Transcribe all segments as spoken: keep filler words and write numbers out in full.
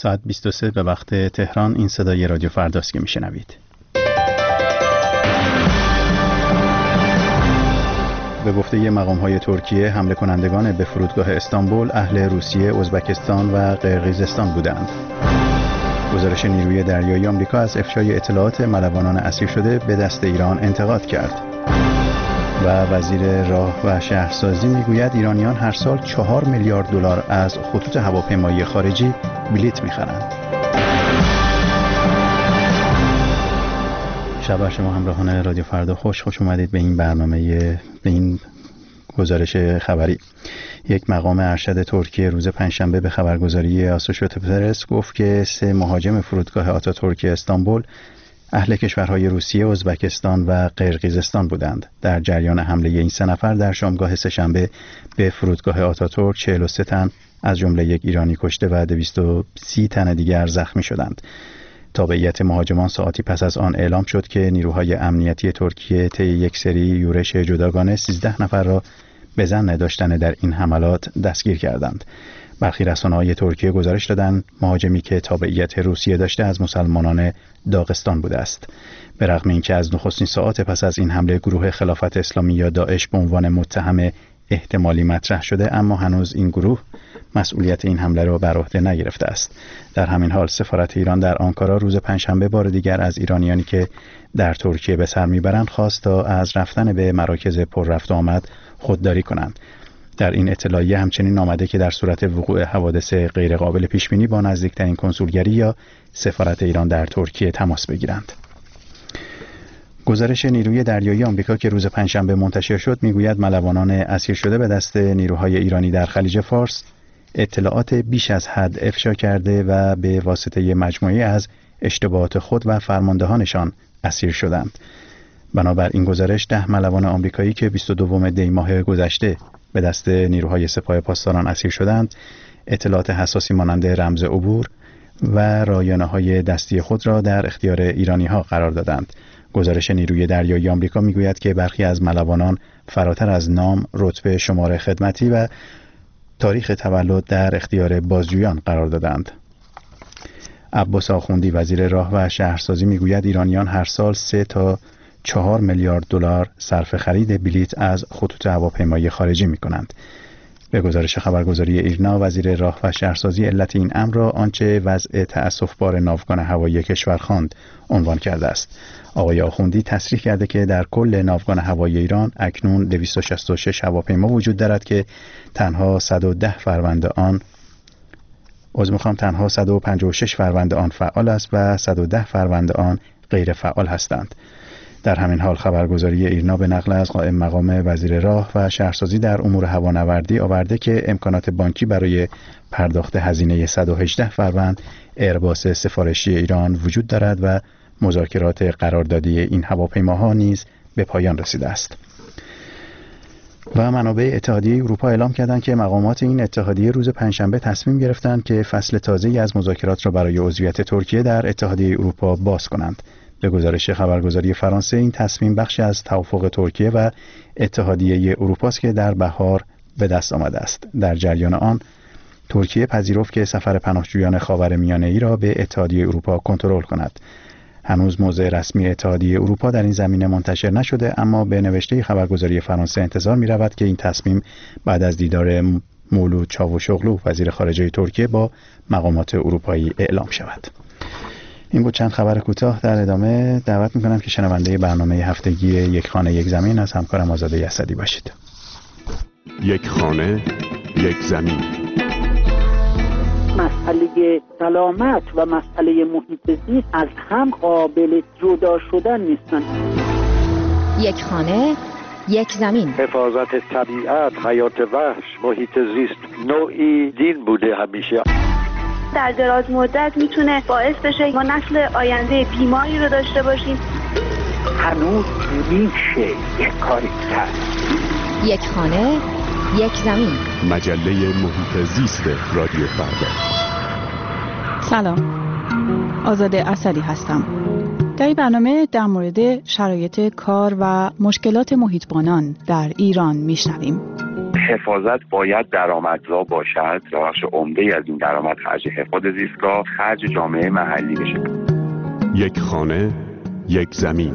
ساعت بیست و سه به وقت تهران. این صدای رادیو فرداست که میشنوید. به گفته مقام‌های ترکیه، حمله کنندگان به فرودگاه استانبول اهل روسیه، ازبکستان و قرقیزستان بودند. گزارش نیروی دریایی آمریکا از افشای اطلاعات ملوانان اسیر شده به دست ایران انتقاد کرد. و وزیر راه و شهرسازی میگوید ایرانیان هر سال چهار میلیارد دلار از خطوط هواپیمایی خارجی بلیت میخرند. شب بر شما همراهان رادیو فردا خوش خوش اومدید به این برنامه، به این گزارش خبری. یک مقام ارشد ترکیه روز پنجشنبه به خبرگزاری آسوشییتد پرس گفت که سه مهاجم فرودگاه آتاتورک استانبول اهل کشورهای روسیه، ازبکستان و قرقیزستان بودند. در جریان حمله این سه نفر در شامگاه سه‌شنبه به فرودگاه آتاتورک چهل و سه تن از جمله یک ایرانی کشته و دویست و سی تن دیگر زخمی شدند. تابعیت مهاجمان ساعتی پس از آن اعلام شد که نیروهای امنیتی ترکیه طی یک سری یورش جداگانه سیزده نفر را به ظن داشتن در این حملات دستگیر کردند. برخی رسانه‌های ترکیه گزارش دادند مهاجمی که تابعیت روسیه داشته از مسلمانان داغستان بوده است. به رغم اینکه از نخستین ساعات پس از این حمله گروه خلافت اسلامی یا داعش به عنوان متهم احتمالی مطرح شده، اما هنوز این گروه مسئولیت این حمله را بر عهده نگرفته است. در همین حال سفارت ایران در آنکارا روز پنجشنبه بار دیگر از ایرانیانی که در ترکیه به سر میبرند خواست تا از رفتن به مراکز پر رفت و آمد خودداری کنند. در این اطلاعیه همچنین آمده که در صورت وقوع حوادث غیرقابل پیش بینی با نزدیکترین کنسولگری یا سفارت ایران در ترکیه تماس بگیرند. گزارش نیروی دریایی آمریکا که روز پنجشنبه منتشر شد میگوید ملوانان اسیر شده به دست نیروهای ایرانی در خلیج فارس اطلاعات بیش از حد افشا کرده و به واسطه مجموعه از اشتباهات خود و فرماندهانشان اسیر شدند. بنابر این گزارش ده ملوان آمریکایی که بیست و دوم دی ماه گذشته به دست نیروهای سپاه پاسداران اسیر شدند اطلاعات حساسی مانند رمز عبور و رایانه‌های دستی خود را در اختیار ایرانی‌ها قرار دادند. گزارش نیروی دریایی آمریکا میگوید که برخی از ملوانان فراتر از نام، رتبه، شماره خدمتی و تاریخ تولد در اختیار بازجویان قرار دادند. عباس آخوندی وزیر راه و شهرسازی میگوید ایرانیان هر سال سه تا چهار میلیارد دلار صرف خرید بلیت از خطوط هواپیمایی خارجی می‌کنند. به گزارش خبرگزاری ایرنا، وزیر راه و شهرسازی علت این امر را آنچه وضع تأسف‌بار ناوگان هوایی کشور خواند عنوان کرده است. آقای آخوندی تصریح کرده که در کل ناوگان هوایی ایران اکنون دویست و شصت و شش هواپیما وجود دارد که تنها صد و ده فروند آن عضو می‌خوام تنها صد و پنجاه و شش فروند آن فعال است و صد و ده فروند آن غیر فعال هستند. در همین حال خبرگزاری ایرنا به نقل از قائم مقام وزیر راه و شهرسازی در امور هوانوردی آورده که امکانات بانکی برای پرداخت هزینه صد و هجده فروند ایرباس سفارشی ایران وجود دارد و مذاکرات قراردادی این هواپیماها نیز به پایان رسیده است. و منابع اتحادیه اروپا اعلام کردند که مقامات این اتحادیه روز پنجشنبه تصمیم گرفتند که فصل تازه‌ای از مذاکرات را برای عضویت ترکیه در اتحادیه اروپا باز کنند. به گزارش خبرگزاری فرانسه این تصمیم بخشی از توافق ترکیه و اتحادیه اروپا است که در بهار به دست آمده است. در جریان آن ترکیه پذیرفت که سفر پناهجویان خاورمیانه‌ای را به اتحادیه اروپا کنترل کند. هنوز موضع رسمی اتحادیه اروپا در این زمینه منتشر نشده، اما به نوشته خبرگزاری فرانسه انتظار می رود که این تصمیم بعد از دیدار مولود چاوشوغلو وزیر خارجه ترکیه با مقامات اروپایی اعلام شود. این بود چند خبر کوتاه. در ادامه دعوت میکنم که شنونده برنامه هفتگی یک خانه یک زمین از همکارم آزاده یسدی باشید. یک خانه یک زمین. مسئله سلامت و مسئله محیط زیست از هم قابل جدا شدن نیستند. یک خانه یک زمین. حفاظت طبیعت، حیات وحش، محیط زیست نوعی دین بوده همیشه. در دراز مدت میتونه باعث بشه ما نسل آینده بیماری رو داشته باشیم. هنوز میشه یک کاری کرد. یک خانه یک زمین. مجله محیط زیست رادیو فردا. سلام، آزاده اسدی هستم. در این برنامه در مورد شرایط کار و مشکلات محیطبانان در ایران میشنویم. حفاظت باید درآمدزا باشد و بخش عمده از این درآمد خرج حفاظت زیستگاه خرج جامعه محلی بشه. یک خانه، یک زمین.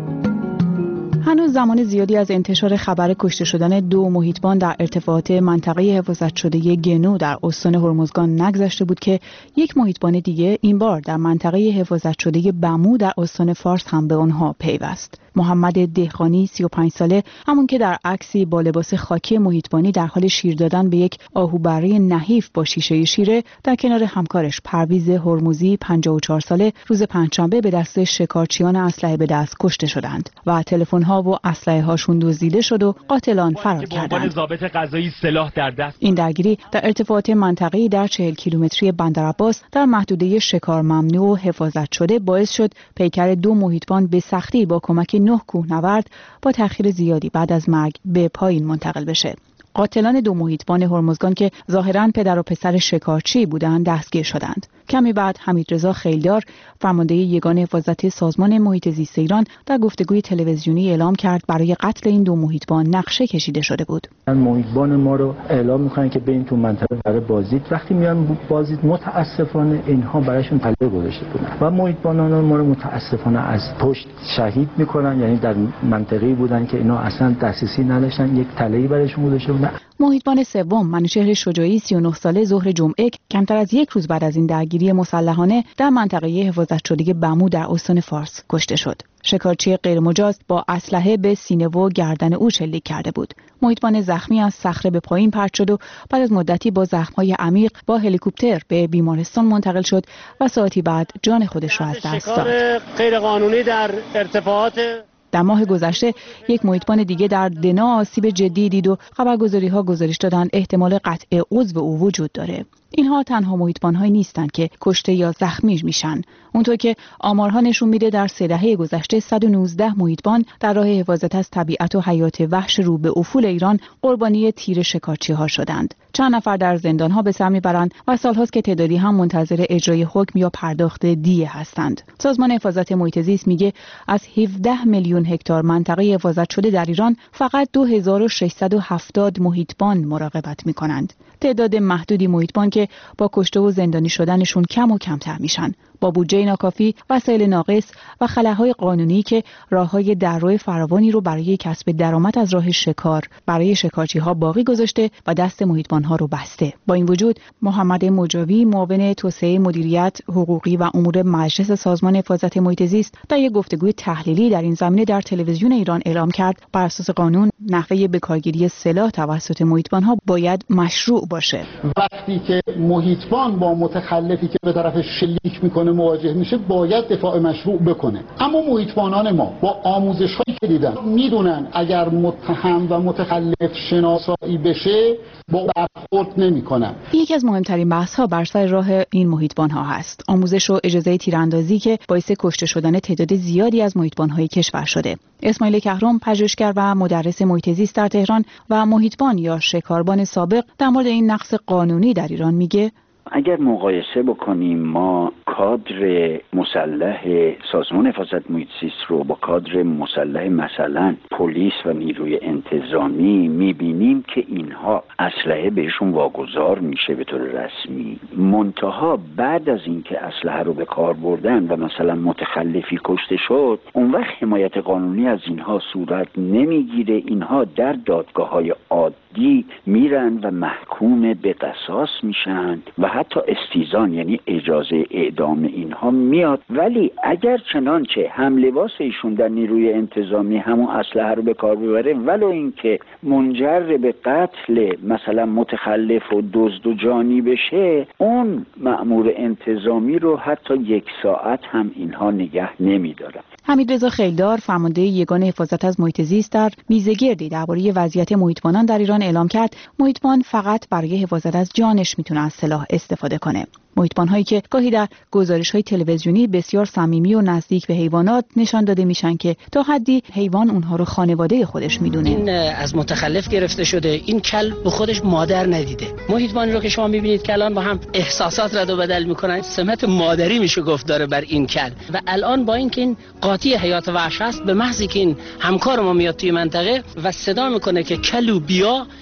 هنوز زمان زیادی از انتشار خبر کشته شدن دو محیطبان در ارتفاعات منطقه حفاظت شده گنو در استان هرمزگان نگذشته بود که یک محیطبان دیگه این بار در منطقه حفاظت شده بمو در استان فارس هم به آنها پیوست. محمد دهقانی سی و پنج ساله، همون که در عکسی با لباس خاکی محیطبانی در حال شیر دادن به یک آهوبره نحیف با شیشه شیره، در کنار همکارش پرویز هرمزی پنجاه و چهار ساله روز پنجشنبه به دست شکارچیان اسلحه به دست کشته شدند و تلفن‌ها و اسلحه هاشون دزدیده شد و قاتلان فرار کردند. ضابط قضایی سلاح در دست. این درگیری در ارتفاعات منطقه‌ای در چهل کیلومتری بندرعباس در محدوده شکار ممنوع و حفاظت شده باعث شد پیکر دو محیطبان به سختی با کمک نه کوهنورد با تأخیر زیادی بعد از مرگ به پایین منتقل بشه. قاتلان دو محیطبان هرمزگان که ظاهراً پدر و پسر شکارچی بودند دستگیر شدند. کمی بعد حمیدرضا خیلدار، فرمانده یگان حفاظت سازمان محیط زیست ایران، در گفتگوی تلویزیونی اعلام کرد برای قتل این دو محیطبان نقشه کشیده شده بود. محیطبان ما رو اعلام می‌کنن که برین تو منطقه برای بازدید. وقتی میان بازدید متاسفانه اینها برایشون پله گذاشته بودن و محیطبانان ما رو متاسفانه از پشت شهید می‌کنن، یعنی در منطقه‌ای بودن که اینا اصلا دسترسی نداشتن، یک تله‌ای برایشون گذاشته بودن. محیطبان سوم، منوچهر شجاعی سی و نه ساله، ظهر جمعه کمتر از یک روز بعد از این درگیری مسلحانه در منطقه حفاظت شده بمو در استان فارس کشته شد. شکارچی غیرمجاز با اسلحه به سینه و گردن او شلیک کرده بود. محیطبان زخمی از صخره به پایین پرت شد و بعد از مدتی با زخم‌های عمیق با هلیکوپتر به بیمارستان منتقل شد و ساعتی بعد جان خودش را از دست داد. شکار غیرقانونی در ارتفاعات در ماه گذشته یک محیطبان دیگه در دنا آسیب جدی دید و خبرگزاری‌ها گزارش دادند احتمال قطع عضو او وجود داره. اینها تنها محیطبان‌هایی نیستند که کشته یا زخمی میشن. اونطور که آمارها نشون میده در سه دهه گذشته صد و نوزده محیطبان در راه حفاظت از طبیعت و حیات وحش رو به افول ایران قربانی تیر شکارچی‌ها شدند. چند نفر در زندان‌ها به سر میبرند و سال‌هاست که تعدادی هم منتظر اجرای حکم یا پرداخت دیه هستند. سازمان حفاظت محیط زیست میگه از هفده میلیون هکتار منطقه حفاظت شده در ایران فقط دو هزار و ششصد و هفتاد محیطبان مراقبت میکنند. تعداد محدودی محیطبان که با کشته و زندانی شدنشون کم و کمتر میشن. با بودجه ناکافی، وسایل ناقص و خلاهای قانونی که راههای دررو فراوانی رو برای کسب درآمد از راه شکار برای شکارچی‌ها باقی گذاشته و دست محیطبان‌ها رو بسته. با این وجود محمد مجاوی، معاون توسعه مدیریت حقوقی و امور مجلس سازمان حفاظت محیط زیست، در یک گفتگوی تحلیلی در این زمینه در تلویزیون ایران اعلام کرد بر اساس قانون نحوه بکارگیری سلاح توسط محیطبان‌ها باید مشروع باشه. وقتی که محیطبان با متخلفی که به طرف شلیک میکنه مواجه میشه باید دفاع مشروع بکنه. اما محیطبانان ما با آموزش‌هایی که دیدن میدونن اگر متهم و متخلف شناسایی بشه با برخورد نمیکنن. یکی از مهمترین بحث‌ها بر سر راه این محیطبان‌ها هست آموزش و اجازه تیراندازی که باعث کشته شدن تعداد زیادی از محیطبان‌های کشور شده. اسماعیل کهرم، پژوهشگر و مدرس محیط زیست در تهران و محیطبان یا شکاربان سابق، در مورد این نقص قانونی در ایران میگه اگر مقایسه بکنیم ما کادر مسلح سازمان حفاظت محیط زیست رو با کادر مسلح مثلا پلیس و نیروی انتظامی میبینیم که اینها اسلحه بهشون واگذار میشه به طور رسمی، منتها بعد از اینکه اسلحه رو به کار بردن و مثلا متخلفی کشته شد اون وقت حمایت قانونی از اینها صورت نمیگیره. اینها در دادگاه‌های عادی میرن و محکوم به قصاص میشن و حتی استیزان یعنی اجازه اعدام اینها میاد. ولی اگر چنانچه هم لباس ایشون در نیروی انتظامی همون اسلحه رو به کار ببره ولو اینکه منجر به قتل مثلا متخلف و دزد و جانی بشه، اون مأمور انتظامی رو حتی یک ساعت هم اینها نگه نمیدارن. حمیدرضا خیلدار، فرمانده یگان حفاظت از محیط زیست، در میزگردی درباره وضعیت محیطبانان در ایران اعلام کرد محیطبان فقط برای حفاظت از جانش میتونه از سلاح استفاده کنه. محیطبان‌هایی که گاهی در گزارش‌های تلویزیونی بسیار صمیمی و نزدیک به حیوانات نشان داده میشن که تا حدی حیوان اونها رو خانواده خودش میدونه. این از متخلف گرفته شده، این کل به خودش مادر ندیده. محیطبانی رو که شما میبینید که الان با هم احساسات رد و بدل میکنن، سمت مادری میشه گفت داره بر این کل. و الان با اینکه این قاطی حیات وحش است، به محضی که این همکار ما میاد توی منطقه و صدا میکنه که کلو بیا،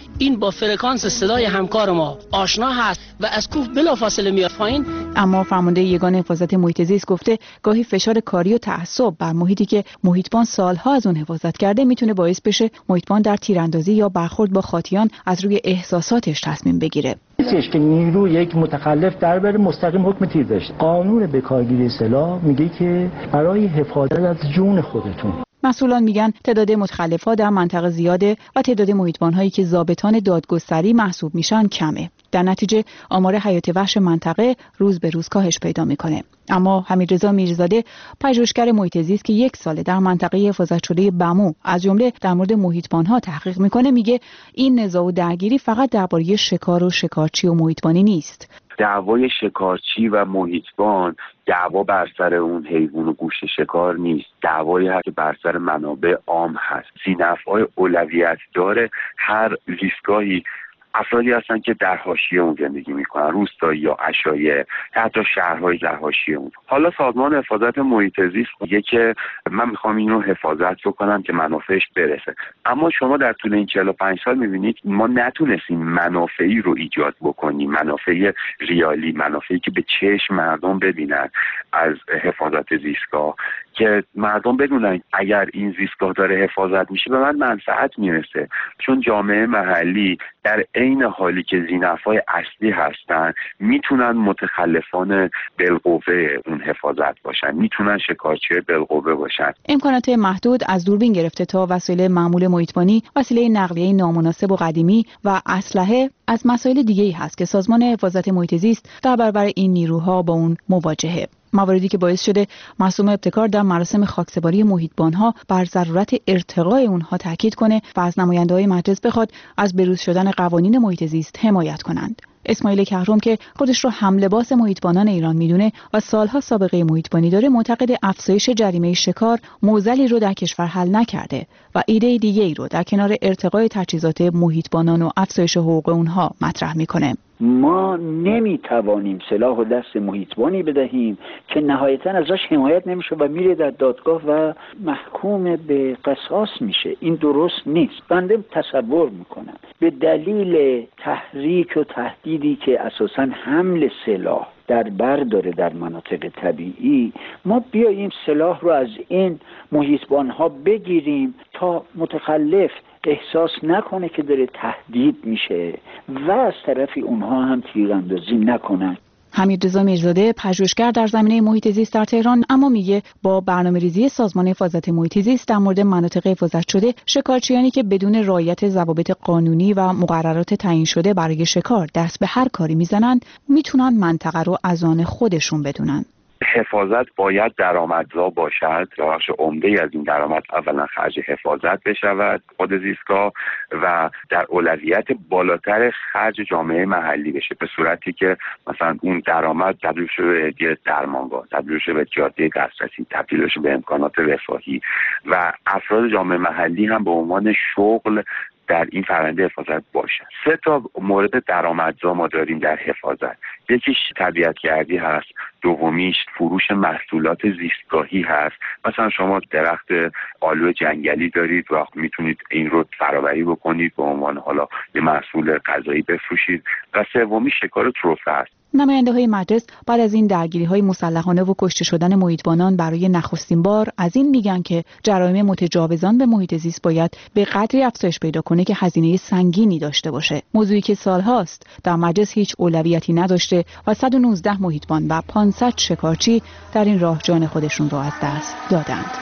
این با فرکانس صدای همکار ما آشنا هست و از کوه بلافاصله میاد پایین. اما فرمانده یگان حفاظت محیط زیست گفته گاهی فشار کاری و تعصب بر محیطی که محیطبان سالها از اون حفاظت کرده میتونه باعث بشه محیطبان در تیراندازی یا برخورد با خاطیان از روی احساساتش تصمیم بگیره. نیستش که نیرو یک متخلف در بره مستقیم حکم تیر داشته. قانون بکارگیری سلاح میگه که برای حفاظت از جون خودتون. مسئولان میگن تعداد متخلف‌ها در منطقه زیاده و تعداد محیطبان‌هایی که ضابطان دادگستری محسوب میشن کمه. در نتیجه آمار حیات وحش منطقه روز به روز کاهش پیدا میکنه. اما حمیدرضا میرزاده پژوهشگر محیط زیست که یک ساله در منطقه حفاظت شده بمو از جمله در مورد محیطبان‌ها تحقیق میکنه میگه این نزاع و درگیری فقط درباره شکار و شکارچی و محیطبانی نیست. دعوای شکارچی و محیطبان دعوا بر سر اون حیوان و گوشت شکار نیست، دعوایی هست که بر سر منابع عام هست. ذی‌نفع‌های اولویت داره. هر زیستگاهی افرادی هستن که در حاشیه اون زندگی میکنن، روستایی یا عشایری، حتی شهرهای در حاشیه اون. حالا سازمان حفاظت محیط زیست میگه که من میخوام این رو حفاظت بکنم که منافعش برسه، اما شما در طول این چهل و پنج سال میبینید ما نتونستیم منافعی رو ایجاد بکنیم، منافع ریالی، منافعی که به چشم مردم ببینن از حفاظت زیستگاه، که مردم بدونن اگر این زیستگاه داره حفاظت میشه به من منفعت میرسه. چون جامعه محلی در عین حالی که ذی‌نفع‌های اصلی هستن میتونن متخلفان بالقوه اون حفاظت باشن، میتونن شکارچی بالقوه باشن. امکانات محدود از دوربین گرفته تا وسایل معمول محیطبانی، وسیله نقلیه نامناسب و قدیمی و اسلحه از مسائل دیگه‌ای هست که سازمان حفاظت محیط زیست در برابر این نیروها با اون مواجهه. مواردی که باعث شده معصوم ابتکار در مراسم خاکسپاری محیطبان‌ها بر ضرورت ارتقای اونها تاکید کنه و از نماینده‌های مجلس بخواد از بروز شدن قوانین محیط زیست حمایت کنند. اسماعیل کهرم که خودش رو هملباس محیطبانان ایران میدونه و سالها سابقه محیطبانی داره، معتقد افزایش جریمه شکار معضلی رو در کشور حل نکرده و ایده دیگه‌ای رو در کنار ارتقای تجهیزات محیطبانان و افزایش حقوق اونها مطرح میکنه. ما نمیتوانیم سلاح و دست محیطبانی بدهیم که نهایتاً ازش حمایت نمیشه و میره در دادگاه و محکوم به قصاص میشه. این درست نیست. بنده تصور میکنم به دلیل تحریک و تهدیدی که اساساً حمل سلاح در بر داره در مناطق طبیعی، ما بیاییم سلاح رو از این محیطبان‌ها بگیریم تا متخلف احساس نکنه که داره تهدید میشه و از طرفی اونها هم تیراندازی نکنن. حمیدرضا میرزاده پژوهشگر در زمینه محیط زیست در تهران اما میگه با برنامه‌ریزی سازمان حفاظت محیط زیست در مورد مناطق حفاظت شده، شکارچیانی که بدون رعایت ضوابط قانونی و مقررات تعیین شده برای شکار دست به هر کاری میزنن، میتونن منطقه رو از آن خودشون بدونن. حفاظت باید درآمدزا باشد. بخش عمده‌ای از این درآمد اولا خرج حفاظت بشود خود زیستگاه و در اولویت بالاتر خرج جامعه محلی بشه، به صورتی که مثلا اون درآمد تبدیل شه به هدیه درمانگاه، تبدیل شه به جاده دسترسی، تبدیل شه به امکانات رفاهی و افراد جامعه محلی هم به عنوان شغل در این فرآیند حفاظت باشن. سه تا مورد درآمدزا ما داریم در حفاظت. یکیش طبیعت‌گردی هست، دومیش فروش محصولات زیستگاهی هست. مثلا شما درخت آلو جنگلی دارید و میتونید این رو فرآوری بکنید به عنوان حالا یه محصول غذایی بفروشید. و سومی شکار تروفه است. نماینده‌های مجلس بعد از این درگیری‌های مسلحانه و کشته شدن محیطبانان برای نخستین بار از این میگن که جرایم متجاوزان به محیط زیست باید به قدری افزایش پیدا کنه که هزینه سنگینی داشته باشه. موضوعی که سالهاست در مجلس هیچ اولویتی نداشته و صد و نوزده محیطبان و پانصد شکارچی در این راه جان خودشون رو از دست دادند.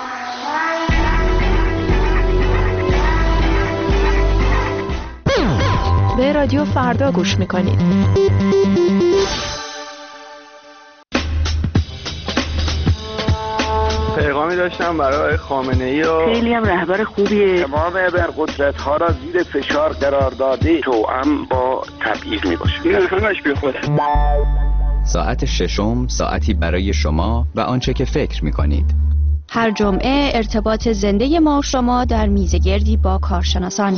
به رادیو فردا گوش میکنید. پیغامی داشتم برای خامنه‌ای و خیلی هم رهبر خوبیه. تمام ابرقدرت‌ها را زیر فشار قرار داده، توأم با تبعیض میباشه. این همش بی خوده. ساعت ششم ساعتی برای شما و آنچه که فکر میکنید. هر جمعه ارتباط زنده ما و شما در میزگردی با کارشناسان.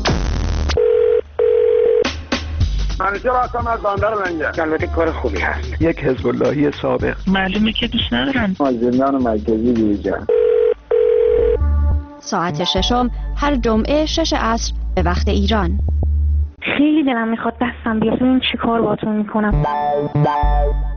منیجر هستم از بندر لنگر. البته کار خوبی هست. یک حزب اللهی سابق. معلومه که دوست ندارن. از زندان مرکزی بیرجن. ساعت ششم هر جمعه شش عصر به وقت ایران. خیلی دلم میخواد دستم بیاد، ببین چی کار باهاتون میکنم.